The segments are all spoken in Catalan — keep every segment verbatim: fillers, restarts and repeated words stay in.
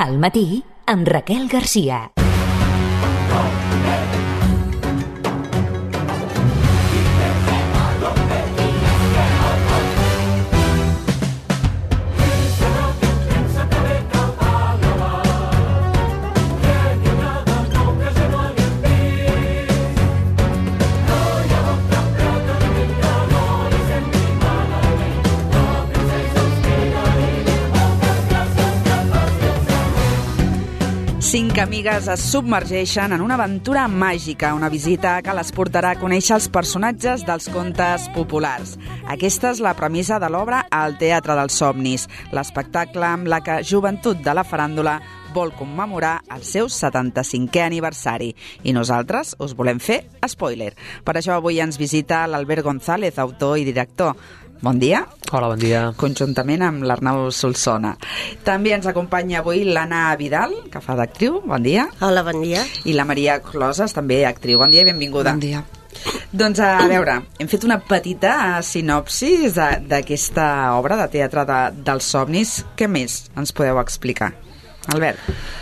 Al matí, amb Raquel Garcia. Cinc amigues es submergeixen en una aventura màgica, una visita que les portarà a conèixer els personatges dels contes populars. Aquesta és la premissa de l'obra Al Teatre dels Somnis, l'espectacle amb la que Joventut de la Faràndula vol commemorar el seu setanta-cinquè aniversari. I nosaltres us volem fer spoiler. Per això avui ens visita l'Albert González, autor i director. Bon dia. Hola, bon dia. Conjuntament amb l'Arnau Solsona. També ens acompanya avui l'Anna Vidal, que fa d'actriu. Bon dia. Hola, bon dia. I la Maria Closes, també actriu. Bon dia i benvinguda. Bon dia. Doncs a veure, hem fet una petita sinopsis d'aquesta obra de teatre de, dels somnis. Què més ens podeu explicar? Albert.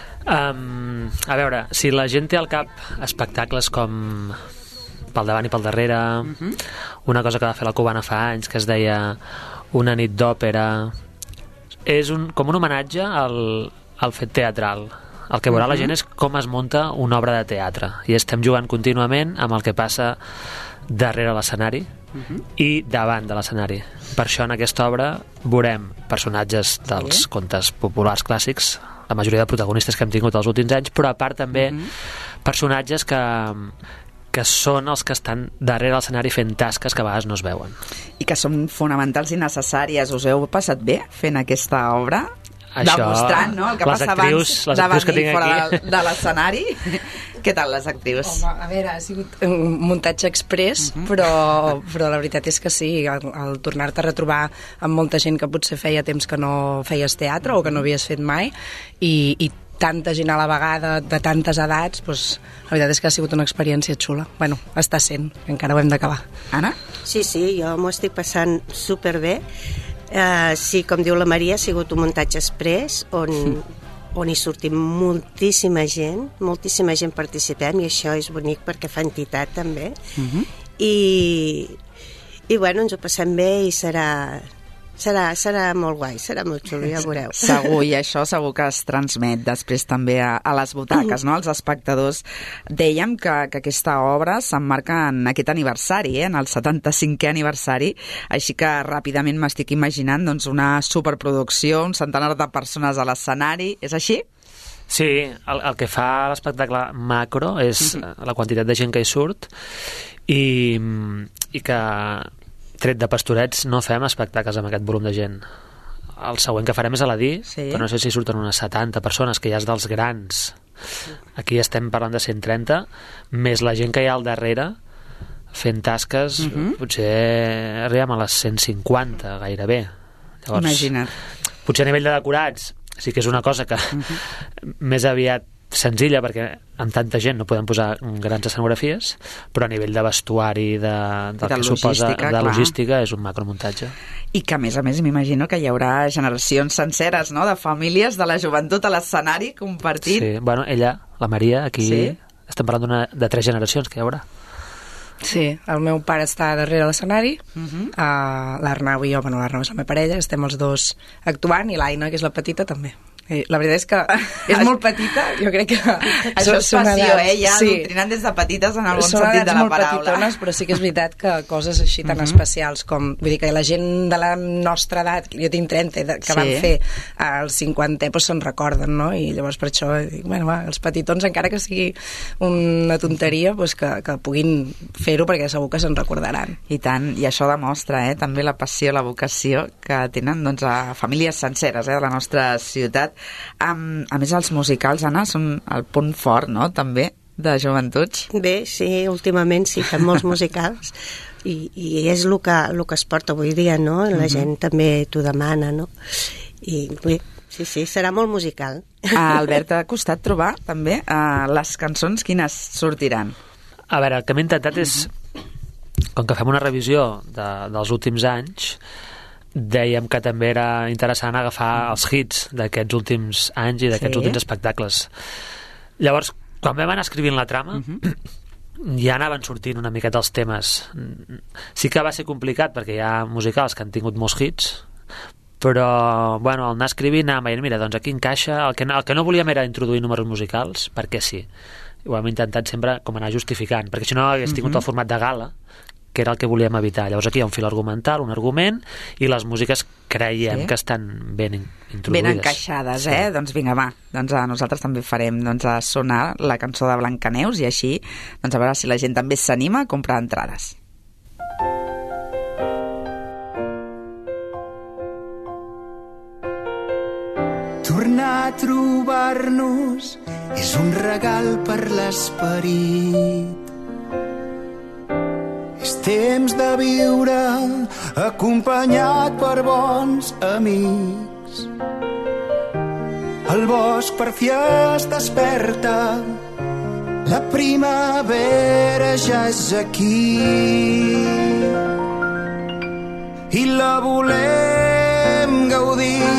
Um, a veure, si la gent té al cap espectacles com Pel davant i pel darrere, uh-huh. una cosa que va fer la Cubana fa anys, que es deia Una nit d'òpera, és un, com un homenatge al, al fet teatral. El que veurà uh-huh. la gent és com es munta una obra de teatre, i estem jugant contínuament amb el que passa darrere l'escenari uh-huh. i davant de l'escenari. Per això en aquesta obra veurem personatges dels sí. contes populars clàssics, la majoria de protagonistes que hem tingut els últims anys, però a part també uh-huh. personatges que que són els que estan darrere l'escenari fent tasques que a vegades no es veuen. I que són fonamentals i necessàries. Us heu passat bé fent aquesta obra? Això, demostrant, no?, el que passa actrius, abans davant i fora aquí. de, de l'escenari. Què tal, les actrius? Home, a veure, ha sigut un muntatge express, uh-huh. però, però la veritat és que sí, el, el tornar-te a retrobar amb molta gent que potser feia temps que no feies teatre o que no havies fet mai, i, i tanta gent a la vegada, de tantes edats, doncs, la veritat és que ha sigut una experiència xula. Bueno, està sent, encara ho hem d'acabar. Anna? Sí, sí, jo m'ho estic passant superbé. Uh, sí, com diu la Maria, ha sigut un muntatge express on, mm. on hi sortim moltíssima gent, moltíssima gent participem, i això és bonic perquè fa entitat també. Mm-hmm. I, i bueno, ens ho passem bé i serà... Serà, serà molt guai, serà molt xulo, ja veureu. Segur, i això segur que es transmet després també a, a les butaques, no?, als espectadors. Dèiem que, que aquesta obra s'emmarca en aquest aniversari, eh? en el setanta-cinquè aniversari, així que ràpidament m'estic imaginant doncs, una superproducció, un centenar de persones a l'escenari, és així? Sí, el, el que fa l'espectacle macro és mm-hmm. la quantitat de gent que hi surt i, i que... tret de Pastorets no fem espectacles amb aquest volum de gent. El següent que farem és Aladí, sí. però no sé si surten unes setanta persones, que ja és dels grans. Aquí estem parlant de cent trenta, més la gent que hi ha al darrere fent tasques, uh-huh. potser arribem a les cent cinquanta gairebé. Llavors, imagina't. Potser a nivell de decorats sí que és una cosa que uh-huh. més aviat senzilla, perquè amb tanta gent no podem posar grans escenografies, però a nivell de vestuari, de, del de que suposa de clar. logística, és un macromuntatge. I que a més a més m'imagino que hi haurà generacions senceres, no?, de famílies de la joventut a l'escenari compartint. Sí, bueno, ella, la Maria, aquí sí? estem parlant de tres generacions que hi haurà. Sí, el meu pare està darrere l'escenari, uh-huh. uh, l'Arnau i jo, bueno, l'Arnau és la meva parella, estem els dos actuant, i l'Aina, que és la petita, també. La veritat és que és molt petita, jo crec que... Això és passió, eh? Ja sí. adoctrinant des de petites en el bon són sentit de la molt paraula. Petitones, però sí que és veritat que coses així tan uh-huh. especials com... Vull dir que la gent de la nostra edat, jo tinc trenta, que sí. van fer el cinquantè, doncs se'n recorden, no? I llavors per això dic, bueno, va, els petitons, encara que sigui una tonteria, doncs que, que puguin fer-ho, perquè segur que se'n recordaran. I tant, i això demostra, eh, també la passió, la vocació que tenen, doncs, a famílies senceres, eh, de la nostra ciutat. Um, a més, els musicals, Anna, són el punt fort, no?, també, de joventuts. Bé, sí, últimament sí, fem molts musicals, i, i és el que, el que es porta avui dia, no? La uh-huh. gent també t'ho demana, no? I bé, sí, sí, serà molt musical. A Albert, ha costat trobar, també, uh, les cançons, quines sortiran? A veure, el que hem intentat és, com que fem una revisió de, dels últims anys, dèiem que també era interessant agafar els hits d'aquests últims anys i d'aquests Sí. últims espectacles. Llavors, quan vam anar escrivint la trama, Mhm. ja anaven sortint una miqueta els temes. Sí que va ser complicat perquè hi ha musicals que han tingut molts hits, però bueno, al anar escrivint anàvem veient, mira, doncs aquí encaixa, el que, no, el que no volíem era introduir números musicals, perquè sí, ho hem intentat sempre com anar justificant, perquè si no hagués tingut el format de gala, que era el que volíem evitar. Llavors aquí hi ha un fil argumental, un argument, i les músiques creiem Sí. que estan ben in- introduïdes. Ben encaixades, eh? Sí. Doncs vinga, va, doncs a nosaltres també farem doncs, a sonar la cançó de Blancaneus i així, doncs a veure si la gent també s'anima a comprar entrades. Tornar a trobar-nos és un regal per l'esperit. És temps de viure acompanyat per bons amics. El bosc per fi es desperta, la primavera ja és aquí i la volem gaudir.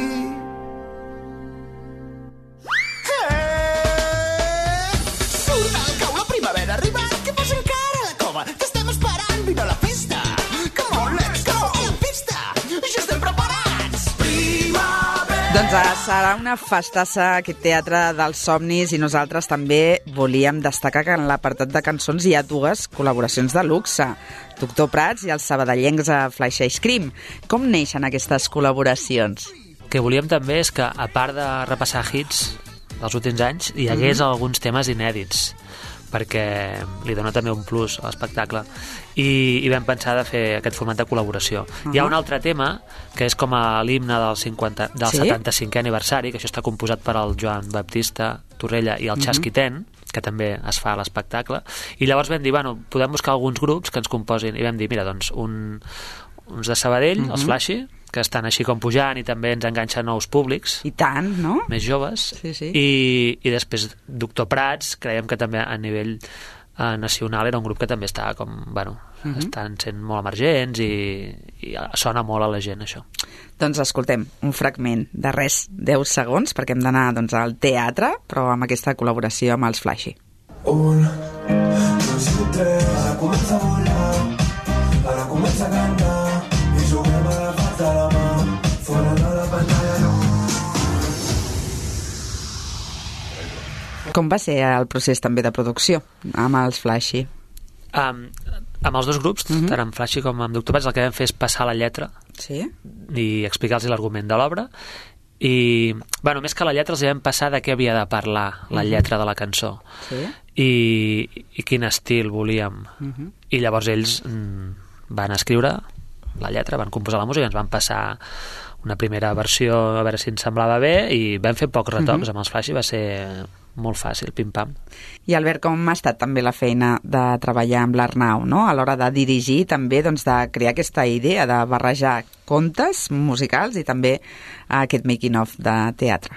Surt al cau la primavera ha arribat. Què fas encara a la cova? T'estem esperant, vine a la festa. Come on, let's go, a la festa. Ja estem preparats. Primavera. Doncs eh, serà una festassa aquest teatre dels somnis i nosaltres també volíem destacar que en l'apartat de cançons hi ha dues col·laboracions de luxe, Doctor Prats i els sabadellencs a Flash Ice Cream. Com neixen aquestes col·laboracions? El que volíem també és que, a part de repassar hits dels últims anys, hi hagués mm-hmm. alguns temes inèdits, perquè li dona també un plus a l'espectacle. I, i vam pensar de fer aquest format de col·laboració. Uh-huh. Hi ha un altre tema, que és com a l'himne del, cinquanta, del Sí? setanta-cinquè aniversari, que això està composat per el Joan Baptista Torrella i el Mhm. Xasquiten, que també es fa a l'espectacle, i llavors vam dir, bueno, podem buscar alguns grups que ens composin, i vam dir, mira, doncs, un, uns de Sabadell, Mhm. els Flashy, que estan així com pujant i també ens enganxen nous públics, I tant, no? més joves, Sí, sí. I, i després Doctor Prats, creiem que també a nivell eh, nacional era un grup que també està com, bueno, Mhm. estan sent molt emergents i, i sona molt a la gent això. Doncs escoltem un fragment de res, deu segons, perquè hem d'anar doncs, al teatre, però amb aquesta col·laboració amb els Flashy. Un, dos i tres, ara comença a volar, ara comença a cantar, i juguem a la part de la mà, fora de la pantalla no. Com va ser el procés també de producció amb els Flashy? Um, amb els dos grups, Mhm. tant amb Flashy com amb Doctor Prats, el que vam fer és passar la lletra Sí? i explicar-los l'argument de l'obra, i, bueno, més que la lletra els vam passar de què havia de parlar la lletra de la cançó Sí? i, i quin estil volíem. Mhm. I llavors ells mm, van escriure la lletra, van composar la música, ens van passar una primera versió a veure si ens semblava bé i vam fer pocs retocs. Amb els Flashy va ser molt fàcil, pim-pam. I Albert, com ha estat també la feina de treballar amb l'Arnau, no? A l'hora de dirigir, també doncs, de crear aquesta idea de barrejar contes musicals i també aquest making-of de teatre?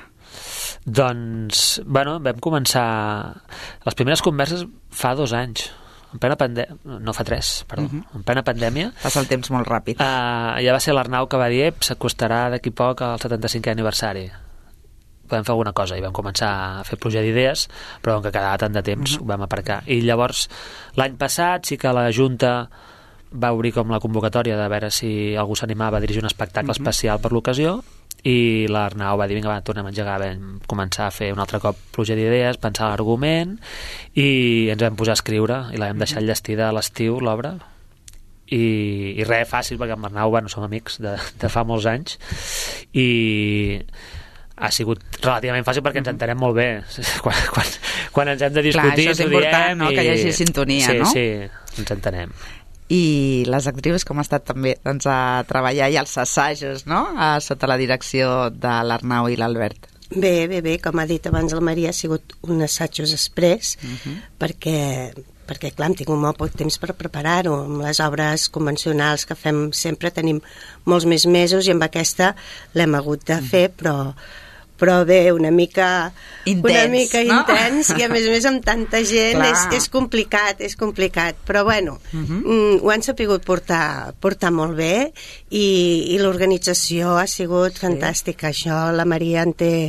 Doncs, bueno, vam començar les primeres converses fa dos anys, en plena pandèmia, no fa tres, perdó, Mhm. en plena pandèmia. Passa el temps molt ràpid. Uh, ja va ser l'Arnau que va dir, s'acostarà d'aquí poc al setanta-cinquè aniversari, podem fer alguna cosa, i vam començar a fer pluja d'idees, però com que quedava tant de temps Mhm. ho vam aparcar. I llavors l'any passat sí que la Junta va obrir com la convocatòria de veure si algú s'animava a dirigir un espectacle Mhm. especial per l'ocasió, i l'Arnau va dir, vinga, va, tornem a engegar. Vam començar a fer un altre cop pluja d'idees, pensar l'argument, i ens vam posar a escriure, i la vam deixar enllestida a l'estiu, l'obra, i, i res, fàcil, perquè amb l'Arnau, bueno, som amics de, de fa molts anys, i ha sigut relativament fàcil perquè ens entenem molt bé. Quan, quan, quan ens hem de discutir, Clar, això és ens ho important, diem, no?, i... que hi hagi sintonia, sí, no? Sí, sí, ens entenem. I les actrius, com ha estat també doncs, a treballar i els assajos, no?, a, sota la direcció de l'Arnau i l'Albert. Bé, bé, bé, com ha dit abans la Maria, ha sigut un assajos express, Mhm. perquè, perquè, clar, hem tingut molt poc temps per preparar-ho. Amb les obres convencionals que fem sempre tenim molts més mesos i amb aquesta l'hem hagut de fer, però, però bé, una mica intens, una mica no? intens i a més a més amb tanta gent és, és complicat, és complicat, però bueno, uh-huh. mm, ho han sapigut portar, portar molt bé i, i l'organització ha sigut sí. fantàstica. Això la Maria en té,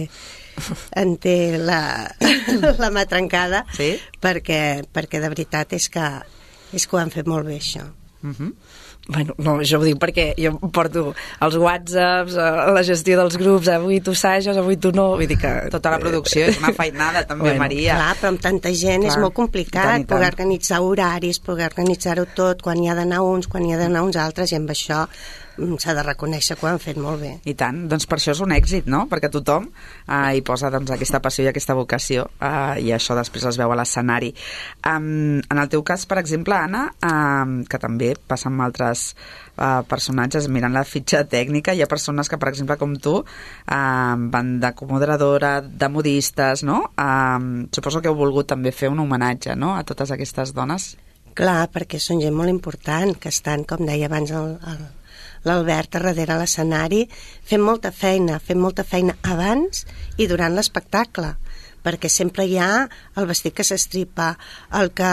en té la, la mà trencada sí? perquè, perquè de veritat és que, és que ho han fet molt bé, això. Uh-huh. Bueno, no, això ho dic perquè jo porto els whatsapps, la gestió dels grups, avui tu sages, avui tu no, vull dir que... Tota la producció és una feinada, també, bueno, Maria. Clar, però amb tanta gent clar, és molt complicat tant tant. Poder organitzar horaris, poder organitzar-ho tot, quan hi ha d'anar uns, quan hi ha d'anar uns altres, i amb això s'ha de reconèixer que ho han fet molt bé. I tant, doncs per això és un èxit, no? Perquè tothom eh, hi posa doncs, aquesta passió i aquesta vocació eh, i això després es veu a l'escenari. Um, en el teu cas, per exemple, Anna, um, que també passa amb altres uh, personatges, mirant la fitxa tècnica, hi ha persones que, per exemple, com tu, uh, van de comoderadora, de modistes, no? Um, suposo que heu volgut també fer un homenatge, no?, a totes aquestes dones. Clar, perquè són gent molt important, que estan, com deia abans el, el l'Albert a darrere l'escenari, fent molta feina, fent molta feina abans i durant l'espectacle, perquè sempre hi ha el vestit que s'estripa, el que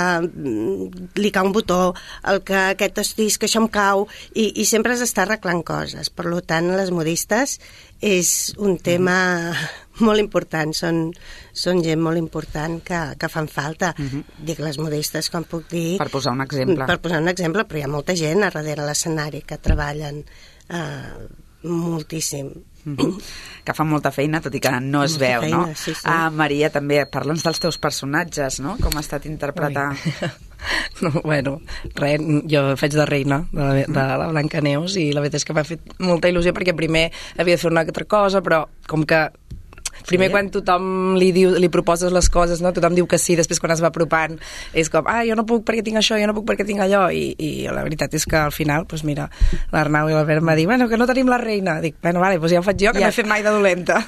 li cau un botó, el que aquest estís, que això em cau, i, i sempre s'està arreglant coses. Per tant, les modistes és un tema molt important, són, són gent molt important que, que fan falta. Uh-huh. Dic les modistes, com puc dir... Per posar un exemple. Per posar un exemple, però hi ha molta gent a darrere l'escenari que treballen eh, moltíssim. Uh-huh. Que fan molta feina, tot i que no es molta veu, feina, no? Sí, sí. Ah, Maria, també, parla'ns dels teus personatges, no? Com ha estat interpretar... No, bueno, res, jo faig de reina de la, de la Blancaneus i la veritat és que m'ha fet molta il·lusió perquè primer havia de fer una altra cosa, però com que primer sí. quan tothom li diu, li proposes les coses, no? Tothom diu que sí, després quan es va apropant és com, ah, jo no puc perquè tinc això, jo no puc perquè tinc allò, i, i la veritat és que al final, doncs mira, l'Arnau i l'Albert m'ha dit, bueno, que no tenim la reina. Dic, bueno, vale, doncs ja ho faig jo, que ja. no he fet mai de dolenta.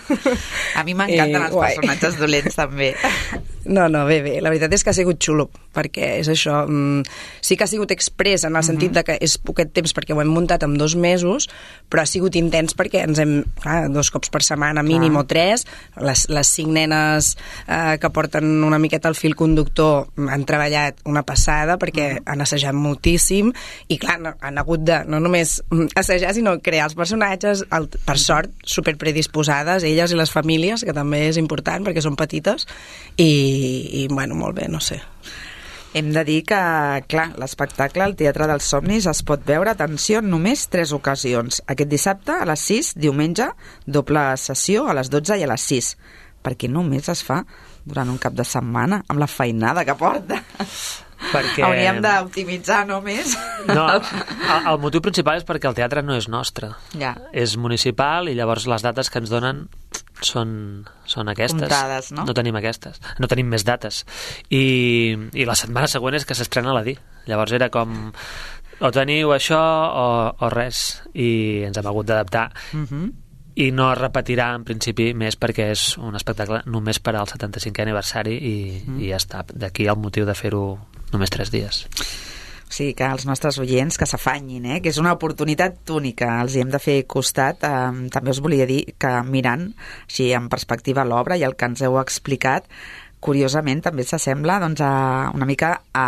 A mi m'encanten els guai. personatges dolents també. No, no, bé, bé, la veritat és que ha sigut xulo, perquè és això, mm, sí que ha sigut express en el sentit de que és poquet temps perquè ho hem muntat en dos mesos, però ha sigut intens perquè ens hem, clar, dos cops per setmana mínim o tres, les, les cinc nenes eh, que porten una miqueta el fil conductor han treballat una passada perquè uh-huh. han assajat moltíssim i clar, no, han hagut de no només assajar sinó crear els personatges, el, per sort super predisposades, elles i les famílies, que també és important perquè són petites, i i, i bueno, molt bé, no sé. Hem de dir que, clar, l'espectacle al Teatre dels Somnis es pot veure, atenció, en només tres ocasions. Aquest dissabte a les sis, diumenge, doble sessió a les dotze i a les sis, perquè només es fa durant un cap de setmana, amb la feinada que porta. Perquè... Hauríem d'optimitzar només. No, el, el motiu principal és perquè el teatre no és nostre. Ja. És municipal i llavors les dates que ens donen són, són aquestes. Comptades, no? No tenim aquestes. No tenim més dates. I, i la setmana següent és que s'estrena la D I. Llavors era com... o teniu això o, o res. I ens hem hagut d'adaptar. Uh-huh. I no es repetirà en principi més perquè és un espectacle només per al setanta-cinquè aniversari i, uh-huh. i ja està. D'aquí el motiu de fer-ho només tres dies. O sigui que els nostres oients que s'afanyin, eh? Que és una oportunitat única, els hi hem de fer costat. Eh, també us volia dir que mirant així en perspectiva l'obra i el que ens heu explicat, curiosament també s'assembla doncs, a, una mica a,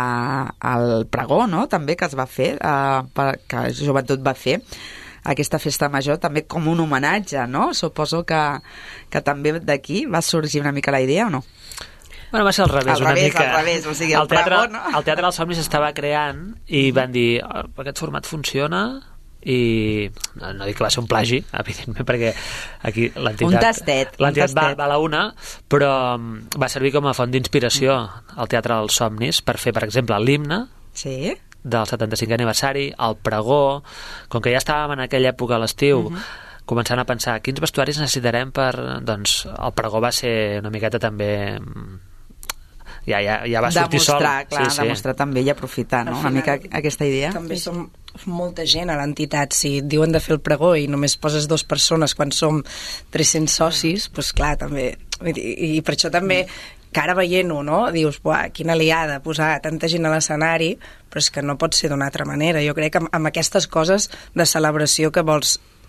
al pregó, no? També que es va fer, eh, per, que Joventut va fer, aquesta festa major també com un homenatge, no? Suposo que, que també d'aquí va sorgir una mica la idea, o no? Bueno, va ser al revés, al una revés, mica. Al revés, o sigui, el, el teatre, pregó, no? El Teatre dels Somnis estava creant i van dir, oh, aquest format funciona, i no, no dic que va ser un plagi, evidentment, perquè aquí l'entitat, un tastet, l'entitat va, va a la una, però va servir com a font d'inspiració al Teatre dels Somnis per fer, per exemple, l'himne sí? del setanta-cinquè aniversari, el pregó, com que ja estàvem en aquella època a l'estiu, uh-huh. començant a pensar quins vestuaris necessitarem per... Doncs el pregó va ser una miqueta també... Ja, ja, ja va sortir sol. Demostrar, clar, sí, sí. demostrar també i aprofitar, no? Una mica aquesta idea. També som molta gent a l'entitat. Si et diuen de fer el pregó i només poses dues persones quan som tres-cents socis, doncs clar, també... I, i per això també... que ara veient-ho, no? Dius, buah, quina liada posar tanta gent a l'escenari, però és que no pot ser d'una altra manera. Jo crec que amb, amb aquestes coses de celebració que vols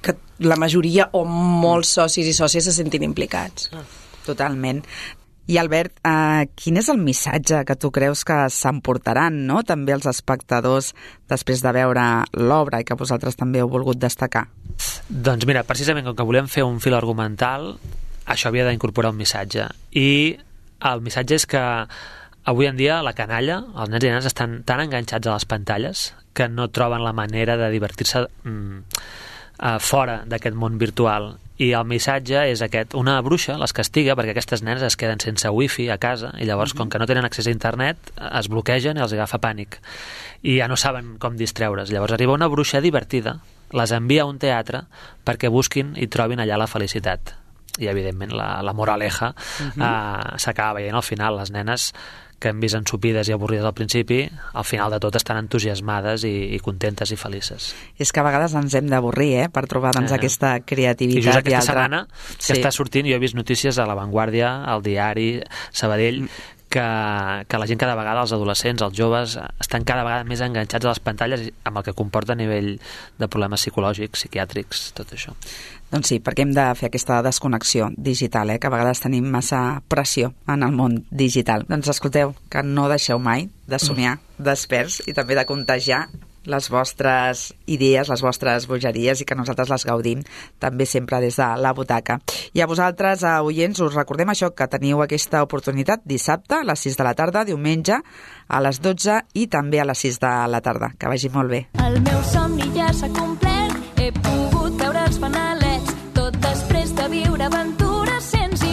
que la majoria o molts socis i sòcies se sentin implicats. Totalment. I Albert, eh, quin és el missatge que tu creus que s'emportaran, no?, també els espectadors després de veure l'obra i que vosaltres també heu volgut destacar? Doncs mira, precisament com que volem fer un fil argumental, això havia d'incorporar un missatge. I el missatge és que avui en dia la canalla, els nens i nenes, estan tan enganxats a les pantalles que no troben la manera de divertir-se mm, uh, fora d'aquest món virtual. I el missatge és aquest: una bruixa les castiga perquè aquestes nenes es queden sense wifi a casa i llavors, com que no tenen accés a internet, es bloquegen i els agafa pànic i ja no saben com distreure's. Llavors arriba una bruixa divertida, les envia a un teatre perquè busquin i trobin allà la felicitat. I evidentment la, la moraleja uh-huh. uh, s'acaba veient al final. Les nenes que hem vist ensupides i avorrides al principi, al final de tot estan entusiasmades i, i contentes i felices. És que a vegades ens hem d'avorrir, eh?, per trobar doncs, eh. aquesta creativitat. I just aquesta i altra... setmana que sí. està sortint, jo he vist notícies a La Vanguardia, al Diari, Sabadell, mm. que, que la gent cada vegada, els adolescents, els joves, estan cada vegada més enganxats a les pantalles, amb el que comporta a nivell de problemes psicològics, psiquiàtrics, tot això. Doncs sí, perquè hem de fer aquesta desconnexió digital, eh? Que a vegades tenim massa pressió en el món digital. Doncs escolteu, que no deixeu mai de somiar desperts i també de contagiar les vostres idees, les vostres bogeries, i que nosaltres les gaudim també sempre des de la butaca. I a vosaltres, a oients, us recordem això, que teniu aquesta oportunitat dissabte a les sis de la tarda, diumenge a les dotze i també a les sis de la tarda. Que vagi molt bé. El meu somni ja s'ha complert, he pogut veure els fanalets, tot després de viure aventures sense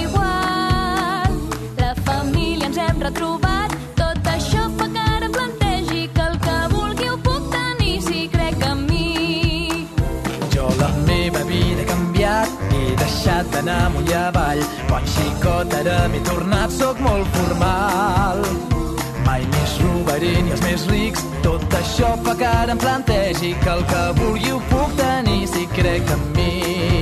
igual. La família ens hem retrobat, tot això fa que ara plantegi que el que vulgui ho puc tenir si crec en mi. Jo la meva vida he canviat, he deixat d'anar amunt i avall. Quan xicot ara m'he tornat, soc molt formal. Mai més robaré ni els més rics, tot això fa que ara em plantegi que el que vulgui ho puc tenir si crec en mi.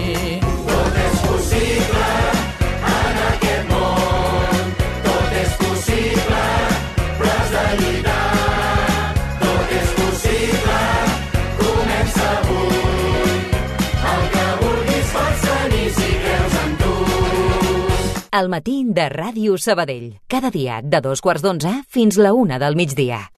Tot és possible en aquest món, tot és possible, però has de lluitar. Tot és possible, comença avui, el que vulguis pots tenir si creus en tu. El matí de Ràdio Sabadell. Cada dia de dos quarts d'onze fins la una del migdia.